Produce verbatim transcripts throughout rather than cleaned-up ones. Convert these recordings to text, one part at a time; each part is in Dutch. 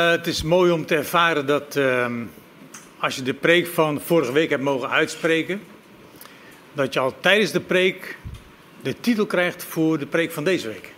Uh, het is mooi om te ervaren dat uh, als je de preek van vorige week hebt mogen uitspreken, dat je al tijdens de preek de titel krijgt voor de preek van deze week.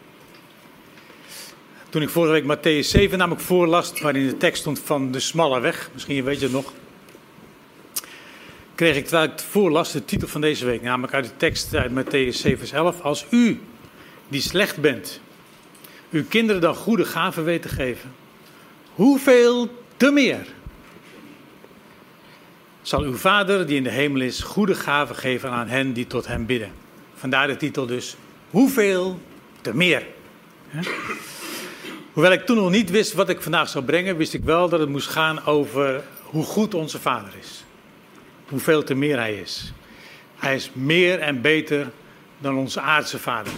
Toen ik vorige week Mattheüs zeven namelijk voorlas, waarin de tekst stond van de smalle weg, misschien weet je het nog, kreeg ik terwijl ik het voorlas de titel van deze week, namelijk uit de tekst uit Mattheüs zeven vers elf. Als u, die slecht bent, uw kinderen dan goede gaven weet te geven, hoeveel te meer zal uw Vader die in de hemel is goede gaven geven aan hen die tot hem bidden. Vandaar de titel dus, hoeveel te meer. He? Hoewel ik toen nog niet wist wat ik vandaag zou brengen, wist ik wel dat het moest gaan over hoe goed onze Vader is. Hoeveel te meer hij is. Hij is meer en beter dan onze aardse vader.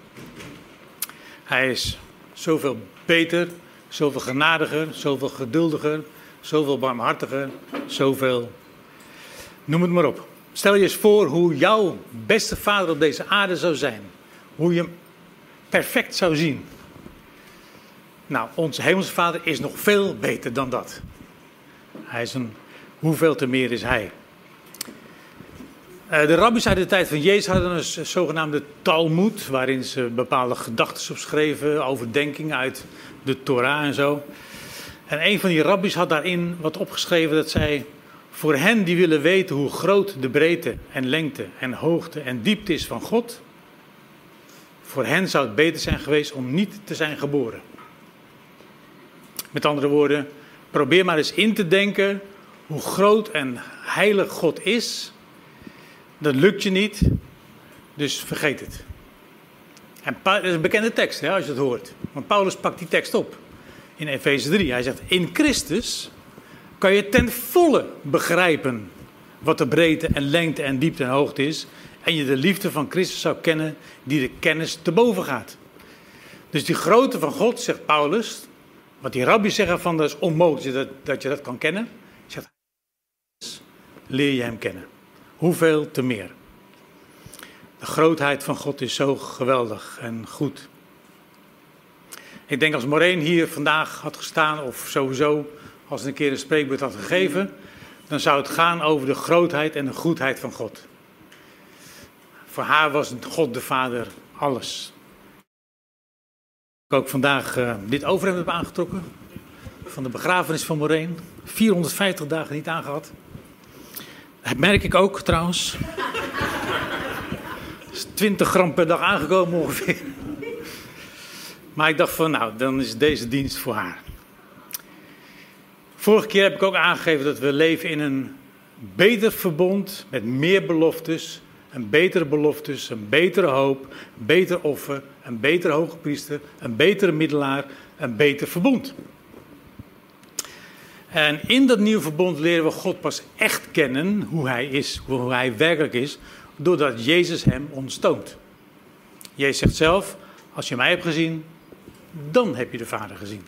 Hij is zoveel beter, zoveel genadiger, zoveel geduldiger, zoveel barmhartiger, zoveel. Noem het maar op. Stel je eens voor hoe jouw beste vader op deze aarde zou zijn. Hoe je hem perfect zou zien. Nou, onze hemelse vader is nog veel beter dan dat. Hij is een, hoeveel te meer is hij. De rabbies uit de tijd van Jezus hadden een zogenaamde Talmud, waarin ze bepaalde gedachten opschreven, overdenkingen uit de Torah en zo. En een van die rabbies had daarin wat opgeschreven dat zei, voor hen die willen weten hoe groot de breedte en lengte en hoogte en diepte is van God, voor hen zou het beter zijn geweest om niet te zijn geboren. Met andere woorden, probeer maar eens in te denken hoe groot en heilig God is. Dat lukt je niet, dus vergeet het. En dat is een bekende tekst, hè, als je het hoort. Want Paulus pakt die tekst op in Efeze drie. Hij zegt, in Christus kan je ten volle begrijpen wat de breedte en lengte en diepte en hoogte is. En je de liefde van Christus zou kennen die de kennis te boven gaat. Dus die grootte van God, zegt Paulus, wat die rabbies zeggen van dat is onmogelijk dat, dat je dat kan kennen. Zegt, leer je hem kennen. Hoeveel te meer. De grootheid van God is zo geweldig en goed. Ik denk als Maureen hier vandaag had gestaan, of sowieso als een keer een spreekbeurt had gegeven, dan zou het gaan over de grootheid en de goedheid van God. Voor haar was God de Vader alles. Ik ook vandaag uh, dit overhemd heb aangetrokken, van de begrafenis van Maureen. vierhonderdvijftig dagen niet aangehad. Dat merk ik ook trouwens. is twintig gram per dag aangekomen ongeveer. Maar ik dacht van nou, dan is deze dienst voor haar. Vorige keer heb ik ook aangegeven dat we leven in een beter verbond met meer beloftes. Een betere beloftes, een betere hoop, een beter offer, een betere hogepriester, een betere middelaar, een beter verbond. En in dat nieuwe verbond leren we God pas echt kennen, hoe hij is, hoe hij werkelijk is, doordat Jezus hem ons toont. Jezus zegt zelf, als je mij hebt gezien, dan heb je de Vader gezien.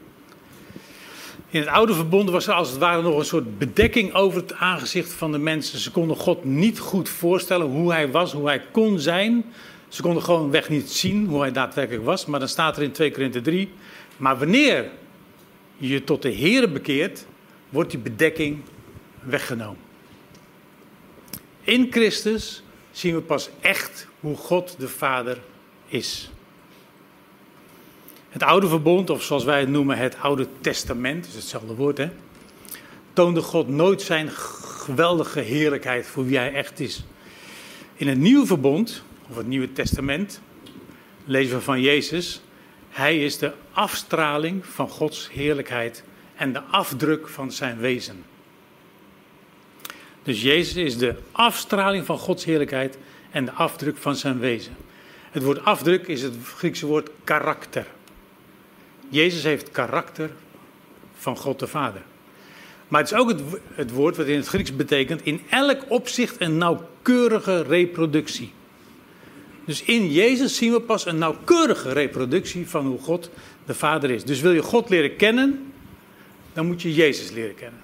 In het oude verbond was er als het ware nog een soort bedekking over het aangezicht van de mensen. Ze konden God niet goed voorstellen hoe hij was, hoe hij kon zijn. Ze konden gewoon weg niet zien hoe hij daadwerkelijk was. Maar dan staat er in twee Korinthe drie, maar wanneer je je tot de Heere bekeert, wordt die bedekking weggenomen. In Christus zien we pas echt hoe God de Vader is. Het oude verbond, of zoals wij het noemen het oude testament, is hetzelfde woord hè, toonde God nooit zijn geweldige heerlijkheid voor wie hij echt is. In het nieuwe verbond, of het nieuwe testament, lezen we van Jezus, hij is de afstraling van Gods heerlijkheid en de afdruk van zijn wezen. Dus Jezus is de afstraling van Gods heerlijkheid en de afdruk van zijn wezen. Het woord afdruk is het Griekse woord karakter. Jezus heeft karakter van God de Vader. Maar het is ook het, het woord wat in het Grieks betekent in elk opzicht een nauwkeurige reproductie. Dus in Jezus zien we pas een nauwkeurige reproductie van hoe God de Vader is. Dus wil je God leren kennen, dan moet je Jezus leren kennen.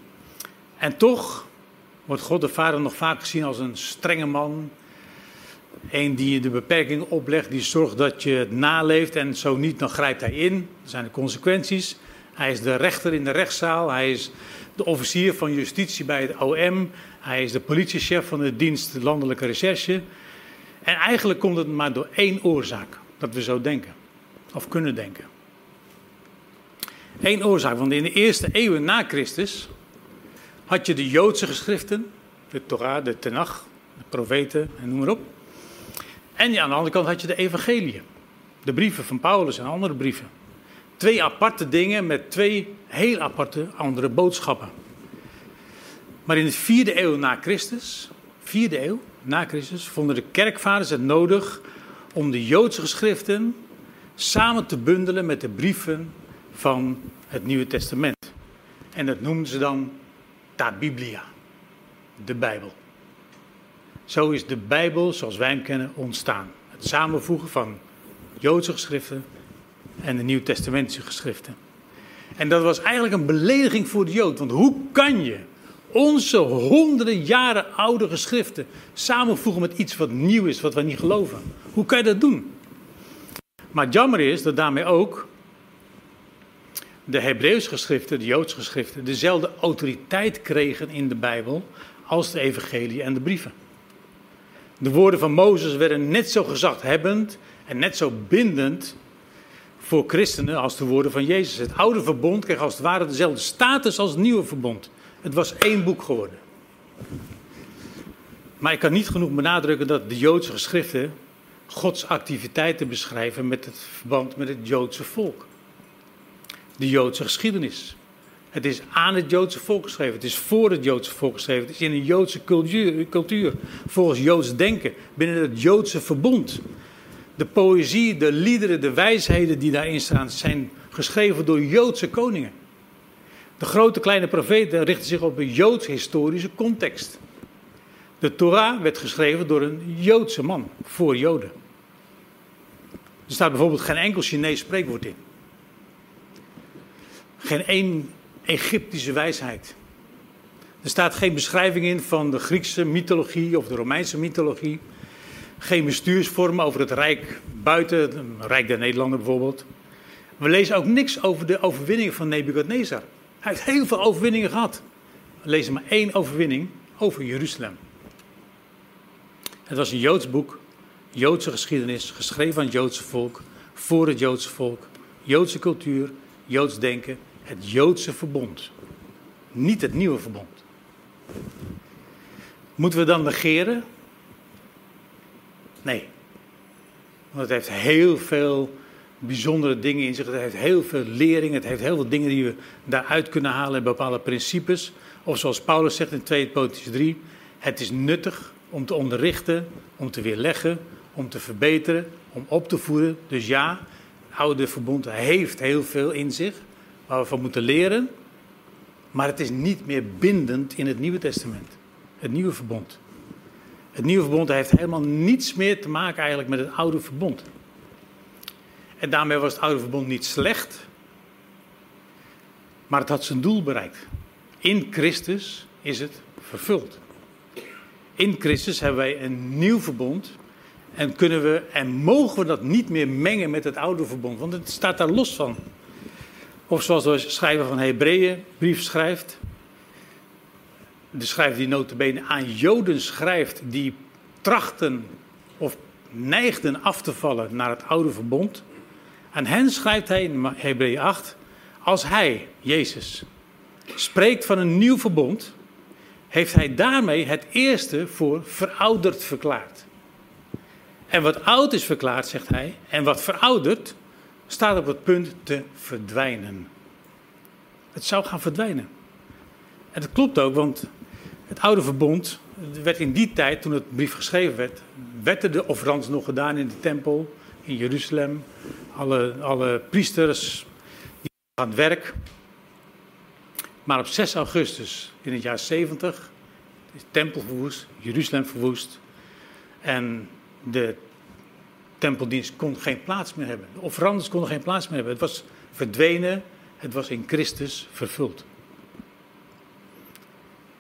En toch wordt God de Vader nog vaak gezien als een strenge man, Eén die je de beperkingen oplegt, die zorgt dat je het naleeft en zo niet, dan grijpt hij in. Dat zijn de consequenties. Hij is de rechter in de rechtszaal, hij is de officier van justitie bij het O M, hij is de politiechef van de dienst Landelijke Recherche. En eigenlijk komt het maar door één oorzaak, dat we zo denken, of kunnen denken. Eén oorzaak, want in de eerste eeuwen na Christus had je de Joodse geschriften, de Torah, de Tenach, de profeten en noem maar op. En ja, aan de andere kant had je de evangeliën, de brieven van Paulus en andere brieven. Twee aparte dingen met twee heel aparte andere boodschappen. Maar in de vierde eeuw na Christus, vierde eeuw na Christus, vonden de kerkvaders het nodig om de Joodse geschriften samen te bundelen met de brieven van het Nieuwe Testament. En dat noemden ze dan Ta Biblia, de Bijbel. Zo is de Bijbel, zoals wij hem kennen, ontstaan. Het samenvoegen van Joodse geschriften en de Nieuw-Testamentische geschriften. En dat was eigenlijk een belediging voor de Jood. Want hoe kan je onze honderden jaren oude geschriften samenvoegen met iets wat nieuw is, wat wij niet geloven? Hoe kan je dat doen? Maar het jammer is dat daarmee ook de Hebreeuwse geschriften, de Joodse geschriften, dezelfde autoriteit kregen in de Bijbel als de evangelie en de brieven. De woorden van Mozes werden net zo gezaghebbend en net zo bindend voor christenen als de woorden van Jezus. Het oude verbond kreeg als het ware dezelfde status als het nieuwe verbond. Het was één boek geworden. Maar ik kan niet genoeg benadrukken dat de Joodse geschriften Gods activiteiten beschrijven met het verband met het Joodse volk. De Joodse geschiedenis. Het is aan het Joodse volk geschreven. Het is voor het Joodse volk geschreven. Het is in een Joodse cultuur, cultuur volgens Joods denken, binnen het Joodse verbond. De poëzie, de liederen, de wijsheden die daarin staan, zijn geschreven door Joodse koningen. De grote kleine profeten richten zich op een Joods-historische context. De Torah werd geschreven door een Joodse man, voor Joden. Er staat bijvoorbeeld geen enkel Chinees spreekwoord in. Geen één Egyptische wijsheid. Er staat geen beschrijving in van de Griekse mythologie of de Romeinse mythologie. Geen bestuursvormen over het rijk buiten, het Rijk der Nederlanden bijvoorbeeld. We lezen ook niks over de overwinningen van Nebukadnezar. Hij heeft heel veel overwinningen gehad. We lezen maar één overwinning over Jeruzalem. Het was een Joods boek, Joodse geschiedenis, geschreven aan het Joodse volk, voor het Joodse volk, Joodse cultuur, Joods denken, het Joodse verbond. Niet het nieuwe verbond. Moeten we dan negeren? Nee. Want het heeft heel veel bijzondere dingen in zich. Het heeft heel veel lering. Het heeft heel veel dingen die we daaruit kunnen halen. Bepaalde principes. Of zoals Paulus zegt in tweede Timotheüs drie. Het is nuttig om te onderrichten, om te weerleggen, om te verbeteren, om op te voeden. Dus ja, het oude verbond heeft heel veel in zich waar we van moeten leren. Maar het is niet meer bindend in het Nieuwe Testament. Het nieuwe verbond. Het nieuwe verbond heeft helemaal niets meer te maken eigenlijk met het oude verbond. En daarmee was het oude verbond niet slecht. Maar het had zijn doel bereikt. In Christus is het vervuld. In Christus hebben wij een nieuw verbond. En kunnen we en mogen we dat niet meer mengen met het oude verbond. Want het staat daar los van. Of zoals de schrijver van Hebreeën brief schrijft. De schrijver die nota bene aan Joden schrijft die trachten of neigden af te vallen naar het oude verbond. Aan hen schrijft hij in Hebreeën acht, als hij, Jezus, spreekt van een nieuw verbond, heeft hij daarmee het eerste voor verouderd verklaard. En wat oud is verklaard, zegt hij, en wat verouderd, staat op het punt te verdwijnen. Het zou gaan verdwijnen. En dat klopt ook, want het oude verbond werd in die tijd, toen het brief geschreven werd, werden de offerandes nog gedaan in de tempel, in Jeruzalem. Alle, alle priesters die aan het werk. Maar op zes augustus in het jaar zeventig is de tempel verwoest, Jeruzalem verwoest. En de tempeldienst kon geen plaats meer hebben. De offerandes konden geen plaats meer hebben. Het was verdwenen, het was in Christus vervuld.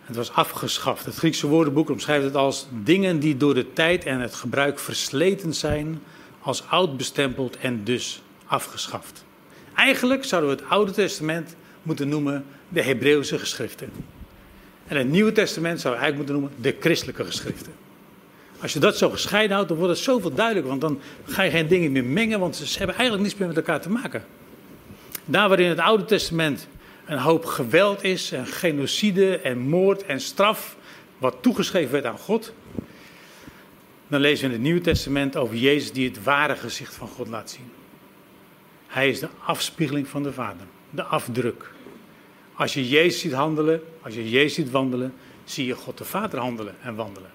Het was afgeschaft. Het Griekse woordenboek omschrijft het als dingen die door de tijd en het gebruik versleten zijn, als oud bestempeld en dus afgeschaft. Eigenlijk zouden we het Oude Testament moeten noemen de Hebreeuwse geschriften. En het Nieuwe Testament zouden we eigenlijk moeten noemen de christelijke geschriften. Als je dat zo gescheiden houdt, dan wordt het zoveel duidelijker. Want dan ga je geen dingen meer mengen, want ze hebben eigenlijk niets meer met elkaar te maken. Daar waar in het Oude Testament een hoop geweld is, en genocide en moord en straf, wat toegeschreven werd aan God, dan lezen we in het Nieuwe Testament over Jezus die het ware gezicht van God laat zien. Hij is de afspiegeling van de Vader, de afdruk. Als je Jezus ziet handelen, als je Jezus ziet wandelen, zie je God de Vader handelen en wandelen.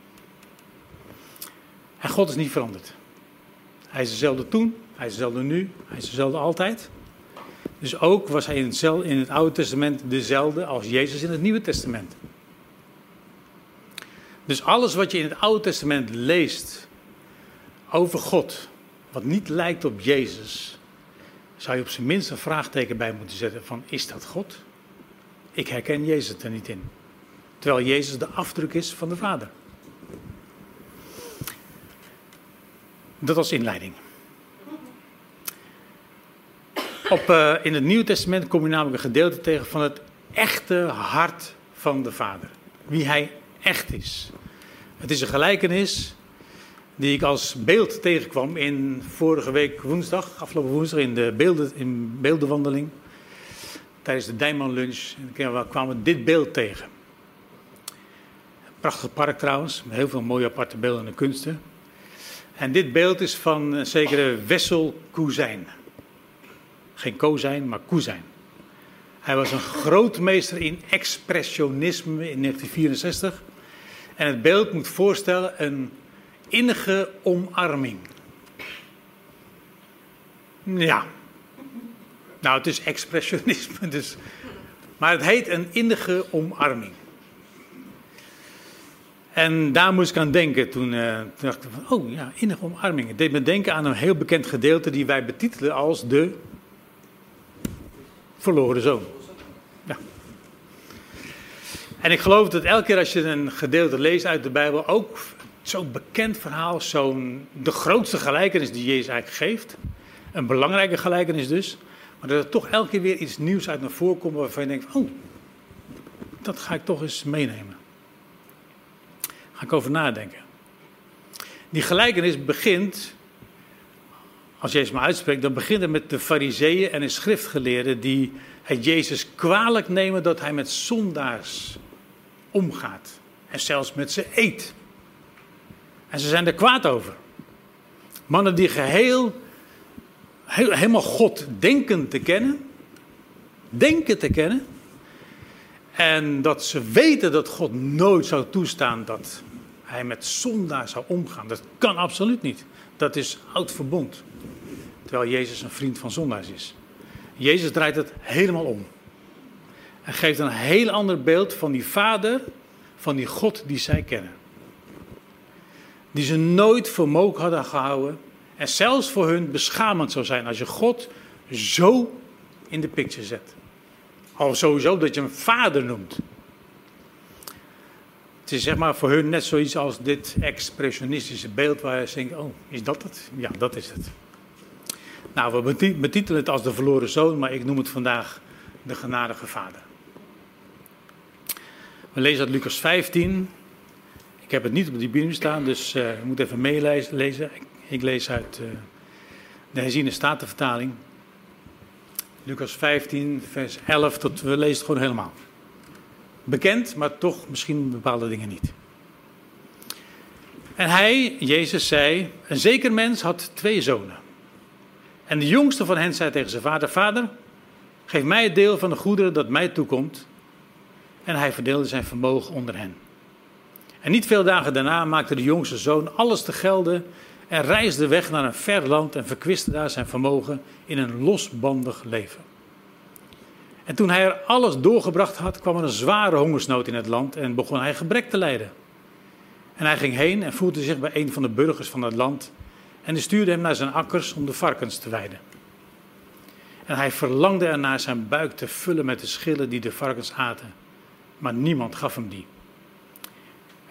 En God is niet veranderd. Hij is dezelfde toen, hij is dezelfde nu, hij is dezelfde altijd. Dus ook was hij in het, in het Oude Testament dezelfde als Jezus in het Nieuwe Testament. Dus alles wat je in het Oude Testament leest over God, wat niet lijkt op Jezus, zou je op zijn minst een vraagteken bij moeten zetten van, is dat God? Ik herken Jezus er niet in. Terwijl Jezus de afdruk is van de Vader. Dat als inleiding. Op, uh, in het Nieuwe Testament kom je namelijk een gedeelte tegen van het echte hart van de Vader. Wie hij echt is. Het is een gelijkenis die ik als beeld tegenkwam in vorige week woensdag, afgelopen woensdag, in de beelden, in beeldenwandeling. Tijdens de Dijman lunch en kwamen we dit beeld tegen. Een prachtig park trouwens, met heel veel mooie aparte beelden en kunsten. En dit beeld is van een zekere Wessel Koezijn. Geen kozijn, maar Koezijn. Hij was een grootmeester in expressionisme in negentien vierenzestig. En het beeld moet voorstellen een innige omarming. Ja. Nou, het is expressionisme, dus. Maar het heet een innige omarming. En daar moest ik aan denken toen, uh, toen dacht ik van, oh ja, innige omarming. Het deed me denken aan een heel bekend gedeelte die wij betitelen als de verloren zoon. Ja. En ik geloof dat elke keer als je een gedeelte leest uit de Bijbel, ook zo'n bekend verhaal, zo'n de grootste gelijkenis die Jezus eigenlijk geeft, een belangrijke gelijkenis dus, maar dat er toch elke keer weer iets nieuws uit naar voren komt waarvan je denkt, oh, dat ga ik toch eens meenemen. Ga ik over nadenken. Die gelijkenis begint, als Jezus maar uitspreekt, dan begint het met de fariseeën en de schriftgeleerden die het Jezus kwalijk nemen dat hij met zondaars omgaat. En zelfs met ze eet. En ze zijn er kwaad over. Mannen die geheel, heel, helemaal God denken te kennen. Denken te kennen. En dat ze weten dat God nooit zou toestaan dat hij met zondaars zou omgaan. Dat kan absoluut niet. Dat is oud verbond. Terwijl Jezus een vriend van zondaars is. Jezus draait het helemaal om. En geeft een heel ander beeld van die Vader, van die God die zij kennen. Die ze nooit voor mogelijk hadden gehouden. En zelfs voor hun beschamend zou zijn als je God zo in de picture zet. Al sowieso dat je hem vader noemt. Het is zeg maar voor hun net zoiets als dit expressionistische beeld waar ze denken, oh, is dat het? Ja, dat is het. Nou, we betitelen het als de verloren zoon, maar ik noem het vandaag de genadige Vader. We lezen uit Lucas vijftien. Ik heb het niet op die Bibel staan, dus uh, je moet even meelezen. Ik, ik lees uit uh, de herziene statenvertaling. Lucas vijftien, vers elf, tot, we lezen het gewoon helemaal. Bekend, maar toch misschien bepaalde dingen niet. En hij, Jezus, zei, een zeker mens had twee zonen. En de jongste van hen zei tegen zijn vader, vader, geef mij het deel van de goederen dat mij toekomt. En hij verdeelde zijn vermogen onder hen. En niet veel dagen daarna maakte de jongste zoon alles te gelden en reisde weg naar een ver land en verkwiste daar zijn vermogen in een losbandig leven. En toen hij er alles doorgebracht had, kwam er een zware hongersnood in het land en begon hij gebrek te lijden. En hij ging heen en voegde zich bij een van de burgers van het land en die stuurde hem naar zijn akkers om de varkens te weiden. En hij verlangde ernaar zijn buik te vullen met de schillen die de varkens aten, maar niemand gaf hem die.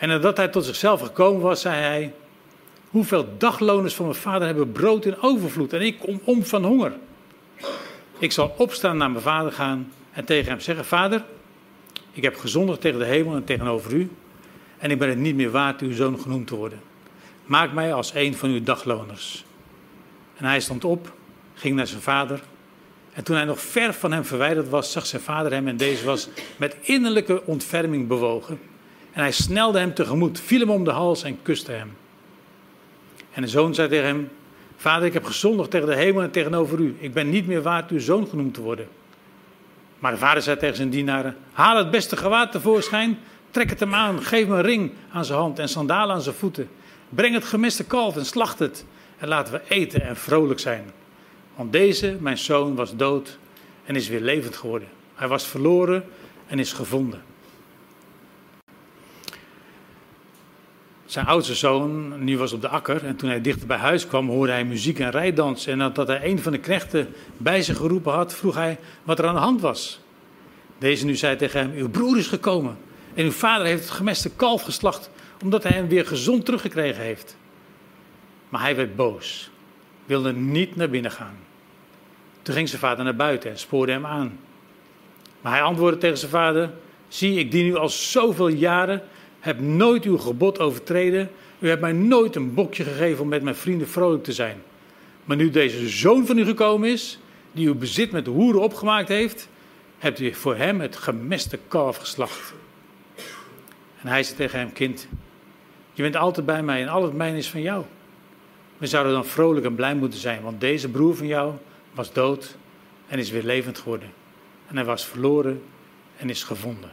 En nadat hij tot zichzelf gekomen was, zei hij: hoeveel dagloners van mijn vader hebben brood in overvloed en ik kom om van honger. Ik zal opstaan naar mijn vader gaan en tegen hem zeggen: Vader, ik heb gezondigd tegen de hemel en tegenover u en ik ben het niet meer waard uw zoon genoemd te worden. Maak mij als een van uw dagloners. En hij stond op, ging naar zijn vader. En toen hij nog ver van hem verwijderd was, zag zijn vader hem en deze was met innerlijke ontferming bewogen. En hij snelde hem tegemoet, viel hem om de hals en kuste hem. En de zoon zei tegen hem: Vader, ik heb gezondigd tegen de hemel en tegenover u. Ik ben niet meer waard uw zoon genoemd te worden. Maar de vader zei tegen zijn dienaren: haal het beste gewaad tevoorschijn, trek het hem aan, geef hem een ring aan zijn hand en sandalen aan zijn voeten. Breng het gemeste kalf en slacht het en laten we eten en vrolijk zijn. Want deze, mijn zoon, was dood en is weer levend geworden. Hij was verloren en is gevonden. Zijn oudste zoon, nu was op de akker, en toen hij dichter bij huis kwam, hoorde hij muziek en rijdans. En nadat hij een van de knechten bij zich geroepen had, vroeg hij wat er aan de hand was. Deze nu zei tegen hem: uw broer is gekomen en uw vader heeft het gemeste kalf geslacht, omdat hij hem weer gezond teruggekregen heeft. Maar hij werd boos, wilde niet naar binnen gaan. Toen ging zijn vader naar buiten en spoorde hem aan. Maar hij antwoordde tegen zijn vader: zie, ik dien u al zoveel jaren, heb nooit uw gebod overtreden. U hebt mij nooit een bokje gegeven om met mijn vrienden vrolijk te zijn. Maar nu deze zoon van u gekomen is, die uw bezit met hoeren opgemaakt heeft, hebt u voor hem het gemeste kalf geslacht. En hij zei tegen hem: kind, je bent altijd bij mij en al het mijn is van jou. We zouden dan vrolijk en blij moeten zijn, want deze broer van jou was dood en is weer levend geworden. En hij was verloren en is gevonden.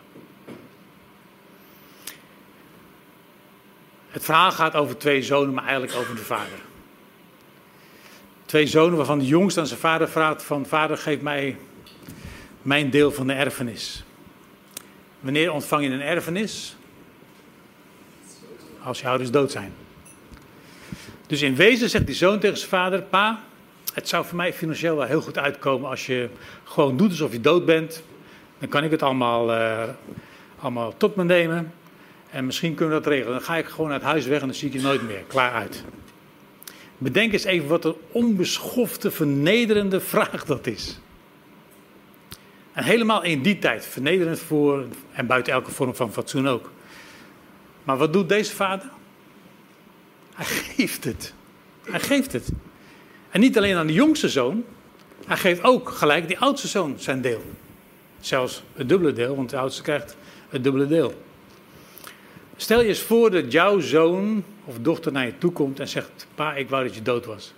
Het verhaal gaat over twee zonen, maar eigenlijk over de vader. Twee zonen waarvan de jongste aan zijn vader vraagt van: vader, geef mij mijn deel van de erfenis. Wanneer ontvang je een erfenis? Als je ouders dood zijn. Dus in wezen zegt die zoon tegen zijn vader: pa, het zou voor mij financieel wel heel goed uitkomen als je gewoon doet alsof je dood bent. Dan kan ik het allemaal, uh, allemaal tot me nemen. En misschien kunnen we dat regelen. Dan ga ik gewoon uit huis weg en dan zie ik je nooit meer. Klaar uit. Bedenk eens even wat een onbeschofte, vernederende vraag dat is. En helemaal in die tijd. Vernederend voor en buiten elke vorm van fatsoen ook. Maar wat doet deze vader? Hij geeft het. Hij geeft het. En niet alleen aan de jongste zoon. Hij geeft ook gelijk die oudste zoon zijn deel. Zelfs het dubbele deel, want de oudste krijgt het dubbele deel. Stel je eens voor dat jouw zoon of dochter naar je toe komt en zegt: pa, ik wou dat je dood was.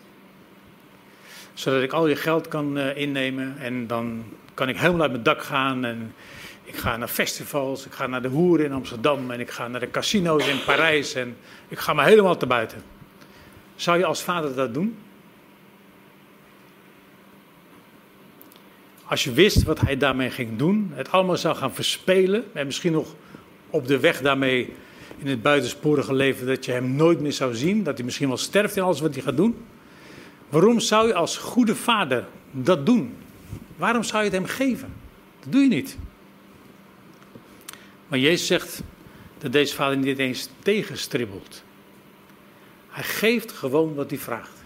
Zodat ik al je geld kan uh, innemen en dan kan ik helemaal uit mijn dak gaan. En ik ga naar festivals, ik ga naar de hoeren in Amsterdam en ik ga naar de casino's in Parijs en ik ga me helemaal te buiten. Zou je als vader dat doen? Als je wist wat hij daarmee ging doen, het allemaal zou gaan verspelen en misschien nog op de weg daarmee in het buitensporige leven dat je hem nooit meer zou zien, dat hij misschien wel sterft in alles wat hij gaat doen. Waarom zou je als goede vader dat doen? Waarom zou je het hem geven? Dat doe je niet. Maar Jezus zegt dat deze vader niet eens tegenstribbelt. Hij geeft gewoon wat hij vraagt.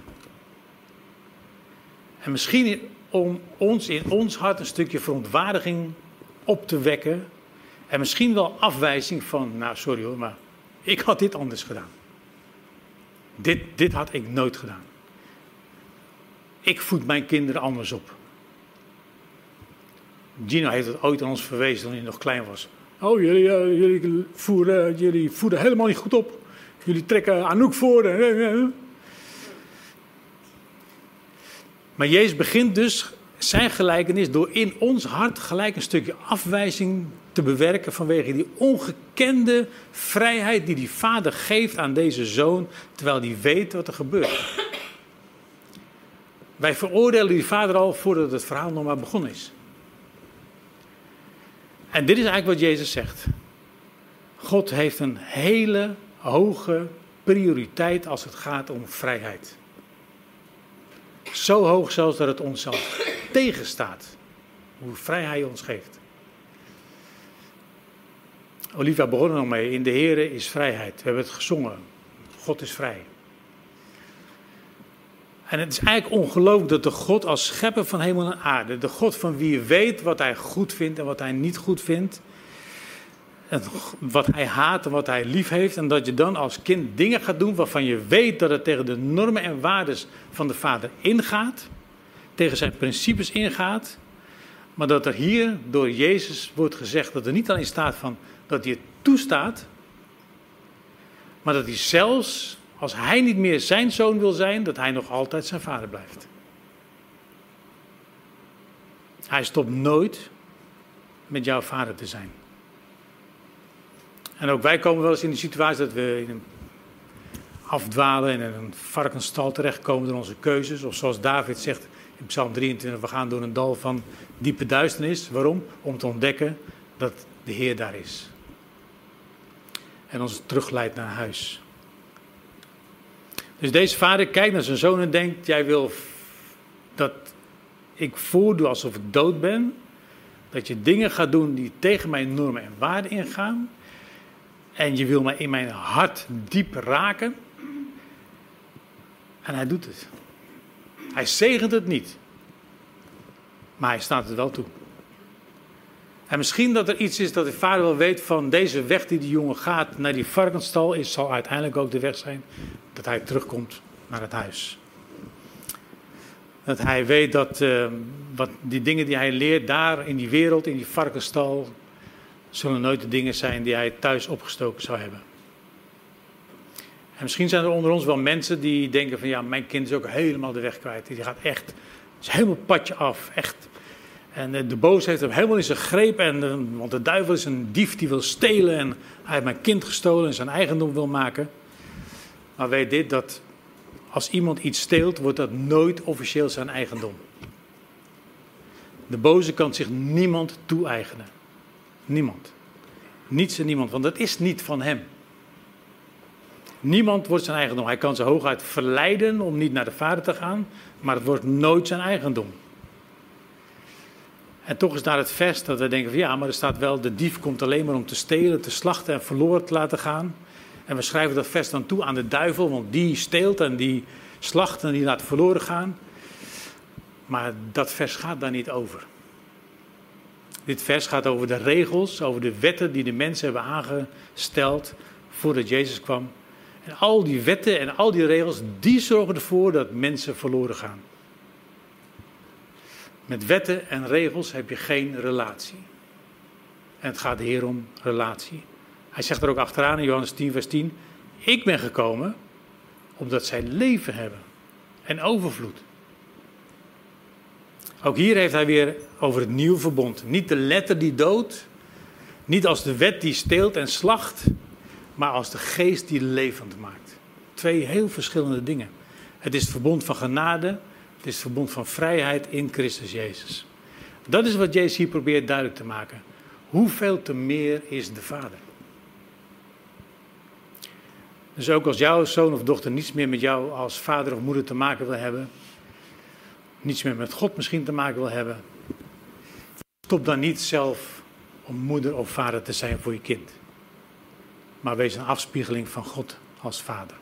En misschien om ons in ons hart een stukje verontwaardiging op te wekken. En misschien wel afwijzing van: nou sorry hoor, maar ik had dit anders gedaan. Dit, dit had ik nooit gedaan. Ik voed mijn kinderen anders op. Gino heeft het ooit aan ons verwezen toen hij nog klein was. Oh, jullie, uh, jullie, voeren, jullie voeden helemaal niet goed op. Jullie trekken Anouk voor. Maar Jezus begint dus zijn gelijkenis door in ons hart gelijk een stukje afwijzing te bewerken vanwege die ongekende vrijheid die die vader geeft aan deze zoon, terwijl hij weet wat er gebeurt. Wij veroordelen die vader al voordat het verhaal nog maar begonnen is. En dit is eigenlijk wat Jezus zegt. God heeft een hele hoge prioriteit als het gaat om vrijheid. Zo hoog zelfs dat het ons zelf tegenstaat. Hoe vrij hij ons geeft. Olivia begon er nog mee. In de Here is vrijheid. We hebben het gezongen. God is vrij. En het is eigenlijk ongelooflijk dat de God als schepper van hemel en aarde, de God van wie weet wat hij goed vindt en wat hij niet goed vindt, en wat hij haat en wat hij lief heeft, en dat je dan als kind dingen gaat doen waarvan je weet dat het tegen de normen en waarden van de Vader ingaat, tegen zijn principes ingaat, maar dat er hier door Jezus wordt gezegd dat er niet alleen staat van dat hij het toestaat, maar dat hij zelfs, als hij niet meer zijn zoon wil zijn, dat hij nog altijd zijn vader blijft. Hij stopt nooit met jouw vader te zijn. En ook wij komen wel eens in de situatie dat we in een afdwalen en in een varkensstal terechtkomen door onze keuzes. Of zoals David zegt in Psalm drieëntwintig, we gaan door een dal van diepe duisternis. Waarom? Om te ontdekken dat de Heer daar is. En ons terugleidt naar huis. Dus deze vader kijkt naar zijn zoon en denkt, jij wil dat ik voordoe alsof ik dood ben. Dat je dingen gaat doen die tegen mijn normen en waarden ingaan. En je wil mij in mijn hart diep raken. En hij doet het. Hij zegent het niet. Maar hij staat het wel toe. En misschien dat er iets is dat de vader wel weet van deze weg die die jongen gaat naar die varkensstal is, zal uiteindelijk ook de weg zijn dat hij terugkomt naar het huis. Dat hij weet dat uh, wat die dingen die hij leert daar in die wereld, in die varkensstal, zullen nooit de dingen zijn die hij thuis opgestoken zou hebben. En misschien zijn er onder ons wel mensen die denken van ja, mijn kind is ook helemaal de weg kwijt. Die gaat echt, is helemaal padje af, echt. En de boos heeft hem helemaal in zijn greep, en, want de duivel is een dief die wil stelen en hij heeft mijn kind gestolen en zijn eigendom wil maken. Maar weet dit, dat als iemand iets steelt, wordt dat nooit officieel zijn eigendom. De boze kan zich niemand toe-eigenen. Niemand. Niets en niemand, want dat is niet van hem. Niemand wordt zijn eigendom. Hij kan ze hooguit verleiden om niet naar de vader te gaan, maar het wordt nooit zijn eigendom. En toch is daar het vers dat we denken van ja, maar er staat wel, de dief komt alleen maar om te stelen, te slachten en verloren te laten gaan. En we schrijven dat vers dan toe aan de duivel, want die steelt en die slacht en die laat verloren gaan. Maar dat vers gaat daar niet over. Dit vers gaat over de regels, over de wetten die de mensen hebben aangesteld voordat Jezus kwam. En al die wetten en al die regels, die zorgen ervoor dat mensen verloren gaan. Met wetten en regels heb je geen relatie. En het gaat hier om relatie. Hij zegt er ook achteraan in Johannes tien vers tien. Ik ben gekomen omdat zij leven hebben. En overvloed. Ook hier heeft hij weer over het nieuwe verbond. Niet de letter die doodt. Niet als de wet die steelt en slacht. Maar als de geest die levend maakt. Twee heel verschillende dingen. Het is het verbond van genade. Het is het verbond van vrijheid in Christus Jezus. Dat is wat Jezus hier probeert duidelijk te maken. Hoeveel te meer is de Vader? Dus ook als jouw zoon of dochter niets meer met jou als vader of moeder te maken wil hebben. Niets meer met God misschien te maken wil hebben. Stop dan niet zelf om moeder of vader te zijn voor je kind. Maar wees een afspiegeling van God als vader.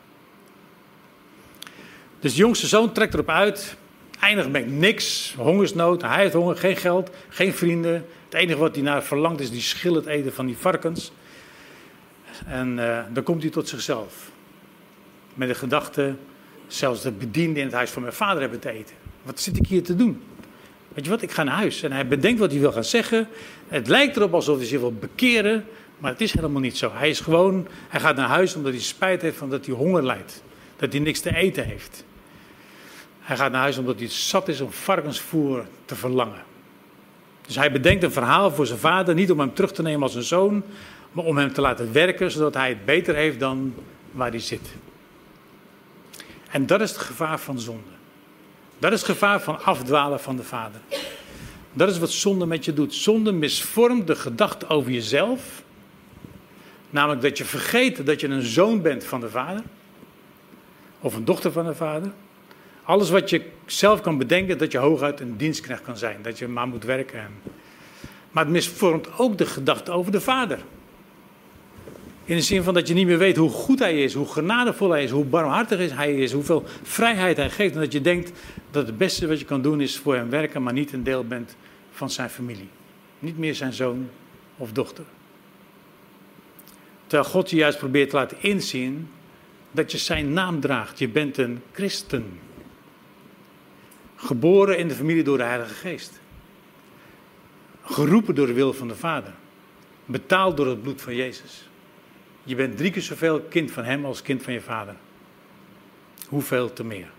Dus de jongste zoon trekt erop uit. Eindigt met niks. Hongersnood. Hij heeft honger. Geen geld. Geen vrienden. Het enige wat hij naar verlangt is die schillet eten van die varkens. En uh, dan komt hij tot zichzelf. Met de gedachte, zelfs de bedienden in het huis van mijn vader hebben te eten. Wat zit ik hier te doen? Weet je wat, ik ga naar huis. En hij bedenkt wat hij wil gaan zeggen. Het lijkt erop alsof hij zich wil bekeren. Maar het is helemaal niet zo. Hij is gewoon, hij gaat naar huis omdat hij spijt heeft van dat hij honger lijdt. Dat hij niks te eten heeft. Hij gaat naar huis omdat hij zat is om varkensvoer te verlangen. Dus hij bedenkt een verhaal voor zijn vader. Niet om hem terug te nemen als een zoon. Maar om hem te laten werken zodat hij het beter heeft dan waar hij zit. En dat is het gevaar van zonde. Dat is het gevaar van afdwalen van de vader. Dat is wat zonde met je doet. Zonde misvormt de gedachte over jezelf. Namelijk dat je vergeet dat je een zoon bent van de vader. Of een dochter van de vader. Alles wat je zelf kan bedenken, dat je hooguit een dienstknecht kan zijn. Dat je maar moet werken. Maar het misvormt ook de gedachte over de vader. In de zin van dat je niet meer weet hoe goed hij is, hoe genadevol hij is, hoe barmhartig hij is, hoeveel vrijheid hij geeft. En dat je denkt dat het beste wat je kan doen is voor hem werken, maar niet een deel bent van zijn familie. Niet meer zijn zoon of dochter. Terwijl God je juist probeert te laten inzien dat je zijn naam draagt. Je bent een christen. Geboren in de familie door de Heilige Geest. Geroepen door de wil van de Vader. Betaald door het bloed van Jezus. Je bent drie keer zoveel kind van hem als kind van je vader. Hoeveel te meer.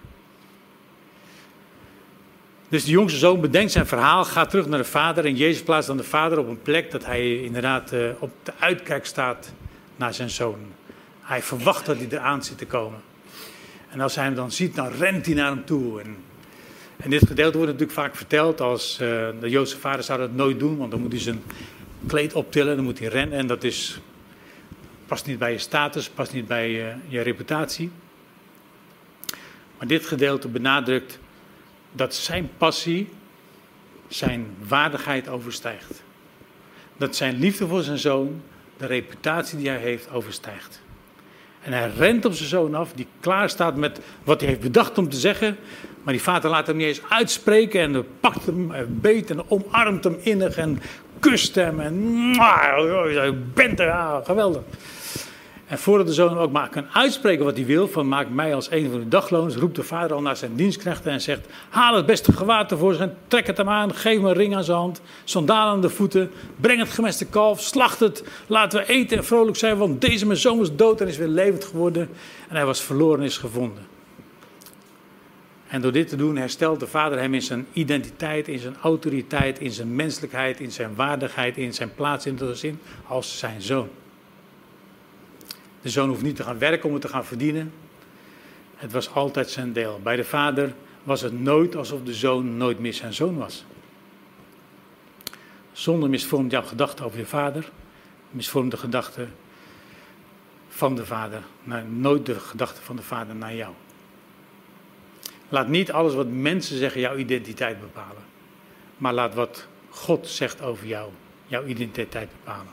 Dus de jongste zoon bedenkt zijn verhaal, gaat terug naar de vader. En Jezus plaatst dan de vader op een plek dat hij inderdaad uh, op de uitkijk staat naar zijn zoon. Hij verwacht dat hij eraan zit te komen. En als hij hem dan ziet, dan rent hij naar hem toe. En, en dit gedeelte wordt natuurlijk vaak verteld als uh, de Joodse vader zou dat nooit doen. Want dan moet hij zijn kleed optillen, dan moet hij rennen. En dat is, past niet bij je status, past niet bij uh, je reputatie. Maar dit gedeelte benadrukt dat zijn passie zijn waardigheid overstijgt. Dat zijn liefde voor zijn zoon de reputatie die hij heeft overstijgt. En hij rent op zijn zoon af, die klaar staat met wat hij heeft bedacht om te zeggen. Maar die vader laat hem niet eens uitspreken en pakt hem, beet en omarmt hem innig en kust hem. En je bent er, ah, geweldig. En voordat de zoon ook maar kan uitspreken wat hij wil, van maak mij als een van de dagloners, roept de vader al naar zijn dienstknechten en zegt, haal het beste gewaad tevoorschijn, trek het hem aan, geef hem een ring aan zijn hand, sandalen aan de voeten, breng het gemeste kalf, slacht het, laten we eten en vrolijk zijn, want deze mijn zoon was dood en is weer levend geworden en hij was verloren en is gevonden. En door dit te doen herstelt de vader hem in zijn identiteit, in zijn autoriteit, in zijn menselijkheid, in zijn waardigheid, in zijn plaats in de zin als zijn zoon. De zoon hoeft niet te gaan werken om het te gaan verdienen. Het was altijd zijn deel. Bij de vader was het nooit alsof de zoon nooit meer zijn zoon was. Zonde misvormt jouw gedachte over je vader. Misvormt de gedachte van de vader. Nou, nooit de gedachte van de vader naar jou. Laat niet alles wat mensen zeggen jouw identiteit bepalen. Maar laat wat God zegt over jou, jouw identiteit bepalen.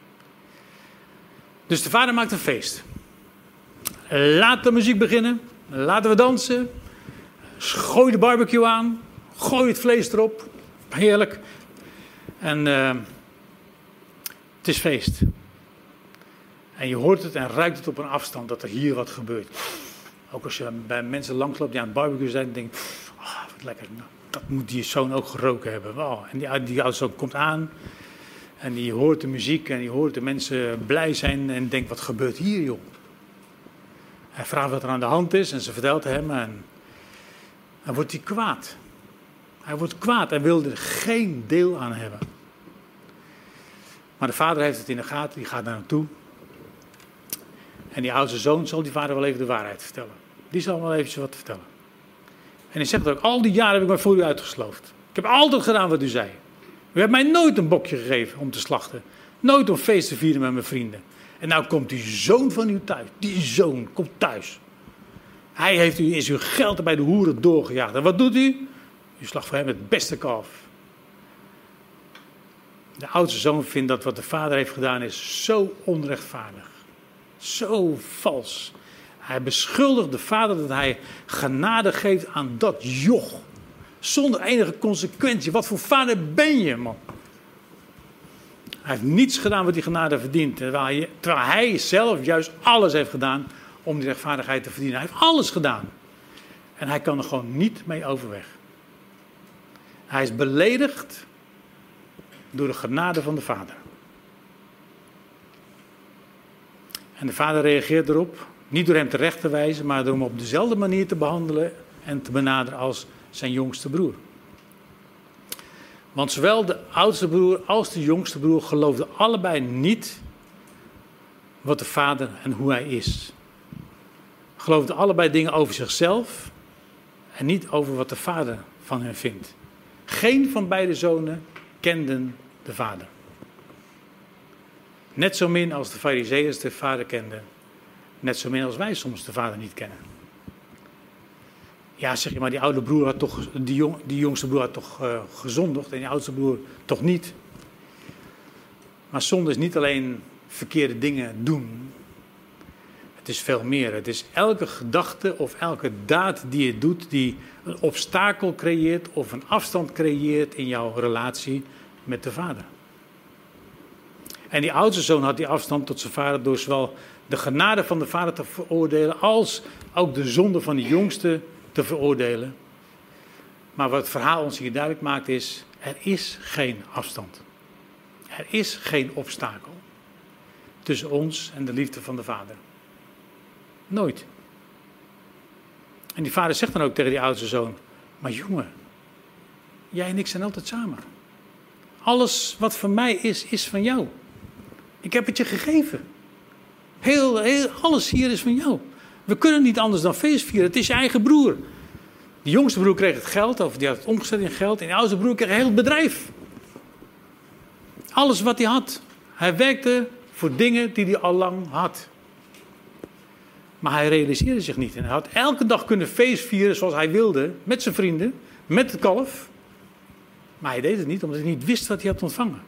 Dus de vader maakt een feest. Laat de muziek beginnen. Laten we dansen. Gooi de barbecue aan. Gooi het vlees erop. Heerlijk. En uh, het is feest. En je hoort het en ruikt het op een afstand dat er hier wat gebeurt. Ook als je bij mensen langsloopt die aan het barbecue zijn, denk je, oh, wat lekker. Nou, dat moet die zoon ook geroken hebben. Oh, en die, die oude zoon komt aan. En die hoort de muziek en die hoort de mensen blij zijn en denkt, wat gebeurt hier, joh? Hij vraagt wat er aan de hand is en ze vertelt hem en dan wordt hij kwaad. Hij wordt kwaad en wil er geen deel aan hebben. Maar de vader heeft het in de gaten, die gaat naar hem toe. En die oudste zoon zal die vader wel even de waarheid vertellen. Die zal wel eventjes wat vertellen. En hij zegt ook, al die jaren heb ik mij voor u uitgesloofd. Ik heb altijd gedaan wat u zei. U hebt mij nooit een bokje gegeven om te slachten. Nooit om feest te vieren met mijn vrienden. En nou komt die zoon van u thuis. Die zoon komt thuis. Hij heeft u, is uw geld bij de hoeren doorgejaagd. En wat doet u? U slacht voor hem het beste kalf. De oudste zoon vindt dat wat de vader heeft gedaan is zo onrechtvaardig. Zo vals. Hij beschuldigt de vader dat hij genade geeft aan dat joch. Zonder enige consequentie. Wat voor vader ben je, man? Hij heeft niets gedaan wat die genade verdient. Terwijl hij, terwijl hij zelf juist alles heeft gedaan om die rechtvaardigheid te verdienen. Hij heeft alles gedaan. En hij kan er gewoon niet mee overweg. Hij is beledigd door de genade van de vader. En de vader reageert erop. Niet door hem terecht te wijzen, maar door hem op dezelfde manier te behandelen en te benaderen als zijn jongste broer. Want zowel de oudste broer als de jongste broer geloofden allebei niet wat de vader en hoe hij is. Geloofden allebei dingen over zichzelf en niet over wat de vader van hen vindt. Geen van beide zonen kenden de vader. Net zo min als de Farizeeërs de vader kenden. Net zo min als wij soms de vader niet kennen. Ja, zeg je, maar die oude broer had toch, die, jong, die jongste broer had toch uh, gezondigd en die oudste broer toch niet. Maar zonde is niet alleen verkeerde dingen doen. Het is veel meer. Het is elke gedachte of elke daad die je doet, die een obstakel creëert of een afstand creëert in jouw relatie met de vader. En die oudste zoon had die afstand tot zijn vader door zowel de genade van de vader te veroordelen als ook de zonde van de jongste te veroordelen. Maar wat het verhaal ons hier duidelijk maakt is, er is geen afstand. Er is geen obstakel tussen ons en de liefde van de vader. Nooit. En die vader zegt dan ook tegen die oudste zoon, maar jongen, jij en ik zijn altijd samen. Alles wat van mij is, is van jou. Ik heb het je gegeven. Heel, heel, alles hier is van jou. We kunnen niet anders dan feest vieren. Het is je eigen broer. De jongste broer kreeg het geld, of die had het omgezet in geld. En de oudste broer kreeg heel het bedrijf. Alles wat hij had. Hij werkte voor dingen die hij al lang had. Maar hij realiseerde zich niet. En hij had elke dag kunnen feest vieren zoals hij wilde. Met zijn vrienden. Met het kalf. Maar hij deed het niet omdat hij niet wist wat hij had ontvangen.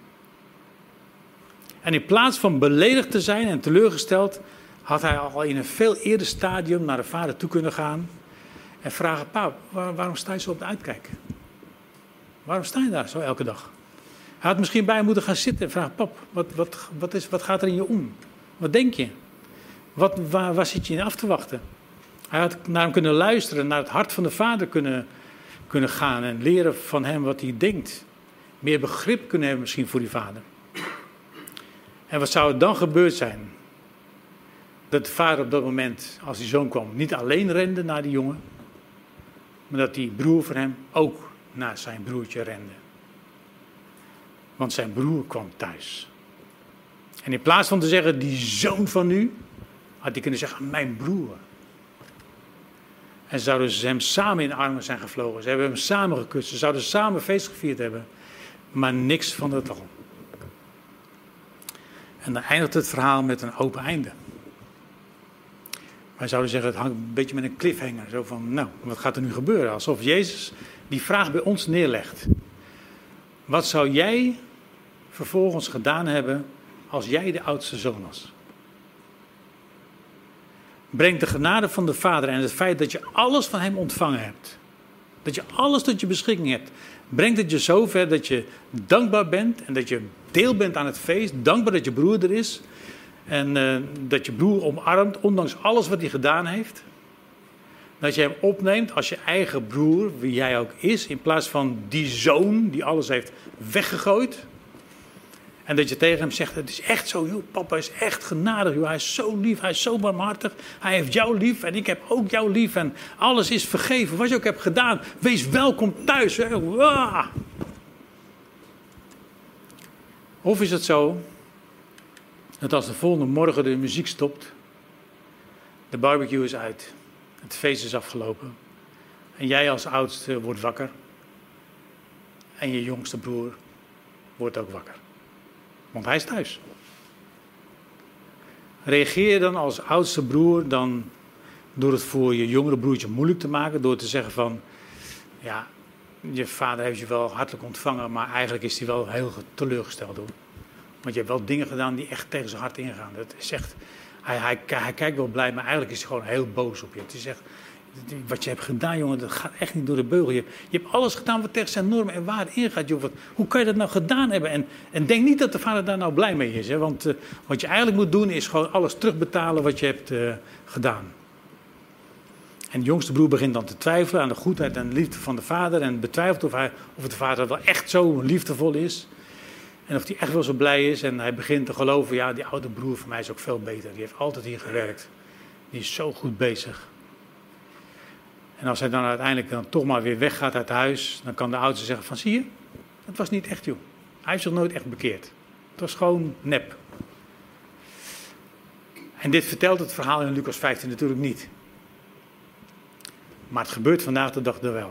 En in plaats van beledigd te zijn en teleurgesteld, had hij al in een veel eerder stadium naar de vader toe kunnen gaan. En vragen, pa, waar, waarom sta je zo op de uitkijk? Waarom sta je daar zo elke dag? Hij had misschien bij hem moeten gaan zitten en vragen, pap, wat, wat, wat, is, wat gaat er in je om? Wat denk je? Wat, waar, waar zit je in af te wachten? Hij had naar hem kunnen luisteren, naar het hart van de vader kunnen, kunnen gaan en leren van hem wat hij denkt. Meer begrip kunnen hebben misschien voor die vader. En wat zou er dan gebeurd zijn? Dat de vader op dat moment, als die zoon kwam, niet alleen rende naar die jongen, maar dat die broer voor hem ook naar zijn broertje rende. Want zijn broer kwam thuis. En in plaats van te zeggen, die zoon van u, had hij kunnen zeggen, mijn broer. En zouden ze hem samen in de armen zijn gevlogen. Ze hebben hem samen gekust. Ze zouden samen feest gevierd hebben. Maar niks van dat al. En dan eindigt het verhaal met een open einde. Wij zouden zeggen, het hangt een beetje met een cliffhanger. Zo van, nou, wat gaat er nu gebeuren? Alsof Jezus die vraag bij ons neerlegt. Wat zou jij vervolgens gedaan hebben als jij de oudste zoon was? Brengt de genade van de Vader en het feit dat je alles van hem ontvangen hebt. Dat je alles tot je beschikking hebt. Brengt het je zover dat je dankbaar bent en dat je deel bent aan het feest. Dankbaar dat je broer er is. En uh, dat je broer omarmt, ondanks alles wat hij gedaan heeft. Dat je hem opneemt als je eigen broer, wie jij ook is. In plaats van die zoon die alles heeft weggegooid. En dat je tegen hem zegt, het is echt zo, joh, papa is echt genadig. Joh. Hij is zo lief, hij is zo barmhartig. Hij heeft jou lief en ik heb ook jou lief. En alles is vergeven, wat je ook hebt gedaan. Wees welkom thuis. Hè. Of is het zo, dat als de volgende morgen de muziek stopt, de barbecue is uit, het feest is afgelopen. En jij als oudste wordt wakker. En je jongste broer wordt ook wakker. Want hij is thuis. Reageer je dan als oudste broer dan door het voor je jongere broertje moeilijk te maken? Door te zeggen van, ja, je vader heeft je wel hartelijk ontvangen, maar eigenlijk is hij wel heel teleurgesteld hoor. Want je hebt wel dingen gedaan die echt tegen zijn hart ingaan. Dat is echt, hij, hij, hij kijkt wel blij, maar eigenlijk is hij gewoon heel boos op je. Het is echt, wat je hebt gedaan, jongen, dat gaat echt niet door de beugel. Je, je hebt alles gedaan wat tegen zijn normen en waarden ingaat. Joh. Wat, hoe kan je dat nou gedaan hebben? En, en denk niet dat de vader daar nou blij mee is. Hè? Want uh, wat je eigenlijk moet doen is gewoon alles terugbetalen wat je hebt uh, gedaan. En de jongste broer begint dan te twijfelen aan de goedheid en de liefde van de vader. En betwijfelt of, hij, of de vader wel echt zo liefdevol is. En of hij echt wel zo blij is. En hij begint te geloven, ja, die oude broer van mij is ook veel beter. Die heeft altijd hier gewerkt. Die is zo goed bezig. En als hij dan uiteindelijk dan toch maar weer weggaat uit huis, dan kan de oudste zeggen van, zie je, dat was niet echt joh. Hij heeft zich nooit echt bekeerd. Het was gewoon nep. En dit vertelt het verhaal in Lucas vijftien natuurlijk niet. Maar het gebeurt vandaag de dag er wel.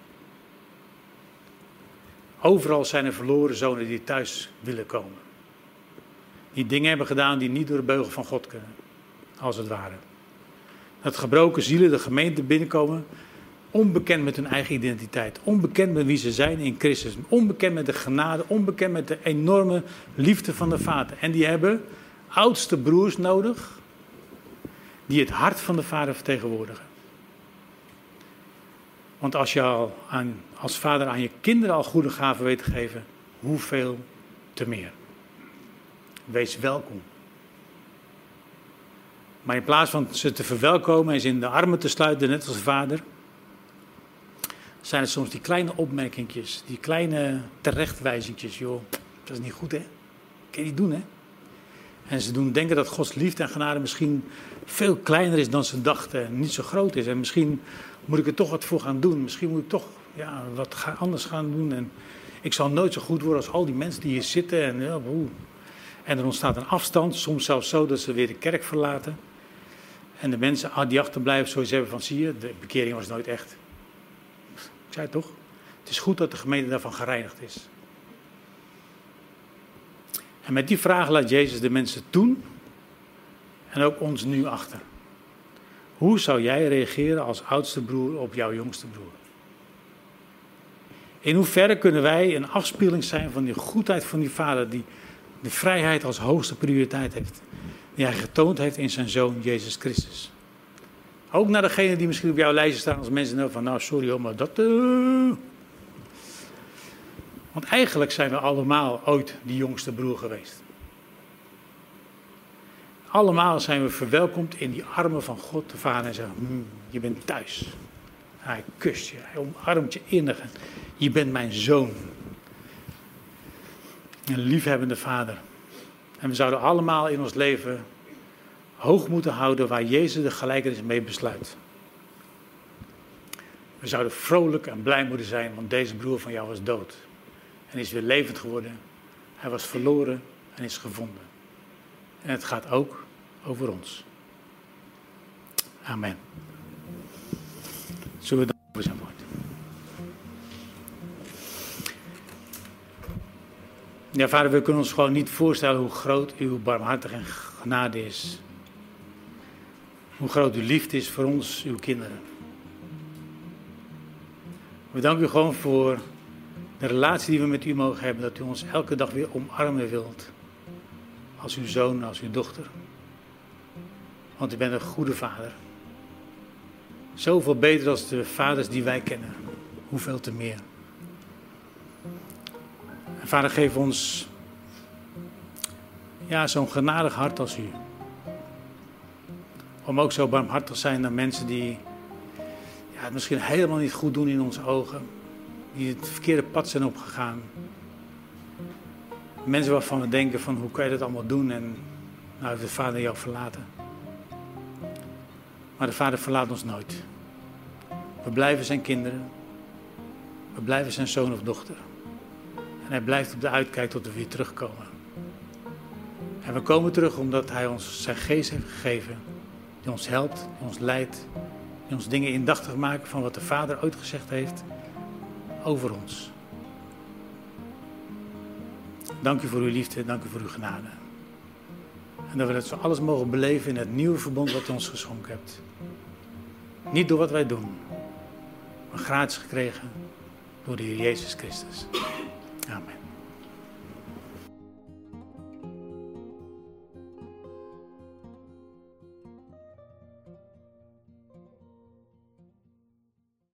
Overal zijn er verloren zonen die thuis willen komen. Die dingen hebben gedaan die niet door de beugel van God kunnen. Als het ware. Dat gebroken zielen de gemeente binnenkomen, onbekend met hun eigen identiteit, onbekend met wie ze zijn in Christus, onbekend met de genade, onbekend met de enorme liefde van de Vader. En die hebben oudste broers nodig die het hart van de Vader vertegenwoordigen. Want als je al aan, als vader aan je kinderen al goede gaven weet te geven, hoeveel te meer. Wees welkom. Maar in plaats van ze te verwelkomen en ze in de armen te sluiten, net als vader, zijn het soms die kleine opmerkingjes, die kleine terechtwijzingjes. Joh, dat is niet goed, hè? Kan je niet doen, hè? En ze doen denken dat Gods liefde en genade misschien veel kleiner is dan ze dachten en niet zo groot is. En misschien moet ik er toch wat voor gaan doen. Misschien moet ik toch ja, wat anders gaan doen. En ik zal nooit zo goed worden als al die mensen die hier zitten. En, ja, en er ontstaat een afstand, soms zelfs zo dat ze weer de kerk verlaten. En de mensen die achterblijven zoiets hebben van, zie je, de bekering was nooit echt. Ik zei het toch? Het is goed dat de gemeente daarvan gereinigd is. En met die vraag laat Jezus de mensen toen en ook ons nu achter. Hoe zou jij reageren als oudste broer op jouw jongste broer? In hoeverre kunnen wij een afspiegeling zijn van die goedheid van die vader die de vrijheid als hoogste prioriteit heeft. Die hij getoond heeft in zijn zoon Jezus Christus. Ook naar degene die misschien op jouw lijstje staan als mensen denken van nou sorry hoor, maar dat... Uh... Want eigenlijk zijn we allemaal ooit die jongste broer geweest. Allemaal zijn we verwelkomd in die armen van God de Vader en zeggen, hm, je bent thuis. Hij kust je, hij omarmt je innig. Je bent mijn zoon. Een liefhebbende vader. En we zouden allemaal in ons leven hoog moeten houden waar Jezus de gelijkenis mee besluit. We zouden vrolijk en blij moeten zijn, want deze broer van jou was dood. En is weer levend geworden. Hij was verloren en is gevonden. En het gaat ook over ons. Amen. Zullen we dan over zijn woord? Ja, vader, we kunnen ons gewoon niet voorstellen hoe groot uw barmhartigheid en genade is. Hoe groot uw liefde is voor ons, uw kinderen. We danken u gewoon voor de relatie die we met u mogen hebben. Dat u ons elke dag weer omarmen wilt. Als uw zoon, als uw dochter. Want u bent een goede vader. Zoveel beter dan de vaders die wij kennen. Hoeveel te meer. En vader, geef ons ja, zo'n genadig hart als u. Om ook zo barmhartig te zijn naar mensen die ja, het misschien helemaal niet goed doen in onze ogen. Die het verkeerde pad zijn opgegaan. Mensen waarvan we denken van hoe kan je dat allemaal doen en nou heeft de Vader jou verlaten. Maar de Vader verlaat ons nooit. We blijven zijn kinderen. We blijven zijn zoon of dochter. En hij blijft op de uitkijk tot we weer terugkomen. En we komen terug omdat hij ons zijn geest heeft gegeven. Die ons helpt, die ons leidt. Die ons dingen indachtig maakt van wat de Vader ooit gezegd heeft over ons. Dank u voor uw liefde, dank u voor uw genade. En dat we dat zo alles mogen beleven in het nieuwe verbond wat u ons geschonken hebt. Niet door wat wij doen, maar gratis gekregen door de Heer Jezus Christus. Amen.